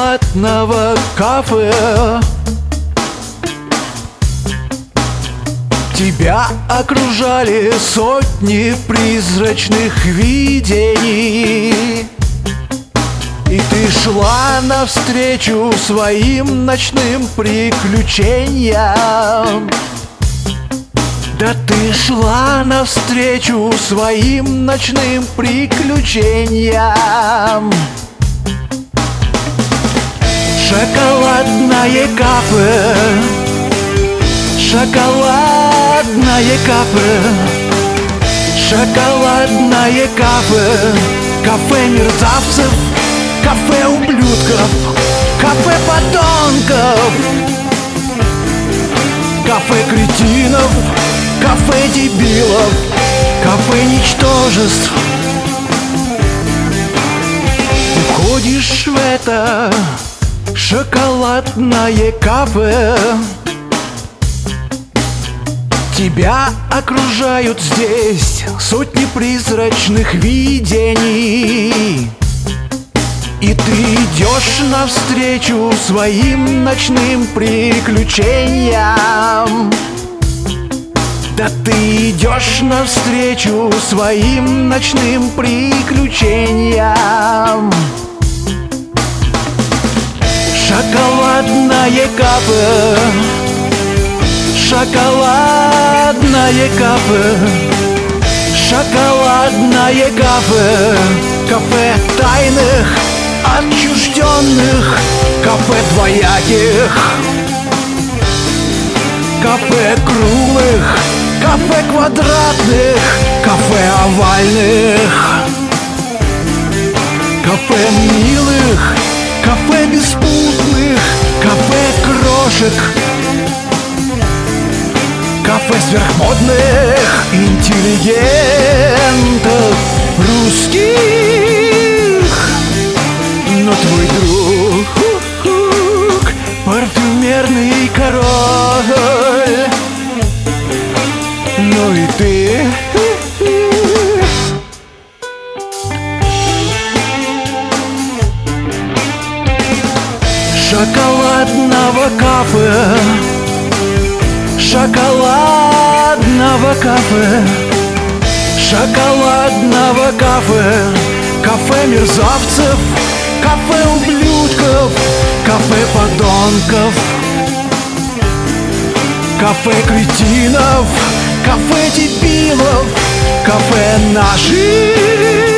шоколадного кафе. Тебя окружали сотни призрачных видений, и ты шла навстречу своим ночным приключениям. Да ты шла навстречу своим ночным приключениям. Шоколадное кафе, шоколадное кафе, шоколадное кафе, кафе мерзавцев, кафе ублюдков, кафе подонков, кафе кретинов, кафе дебилов, кафе ничтожеств. Ты входишь в это шоколадное кафе. Тебя окружают здесь сотни призрачных видений, и ты идешь навстречу своим ночным приключениям. Да ты идешь навстречу своим ночным приключениям. Шоколадное кафе, шоколадное кафе, шоколадное кафе, кафе тайных, отчужденных, кафе двояких, кафе круглых, кафе квадратных, кафе овальных, кафе милых, кафе беспутных, кафе крошек, кафе сверхмодных интеллигентов русских. Но твой друг парфюмерный король. Ну и ты шоколадного кафе, шоколадного кафе, шоколадного кафе, кафе мерзавцев, кафе ублюдков, кафе подонков, кафе кретинов, кафе дебилов, кафе наших.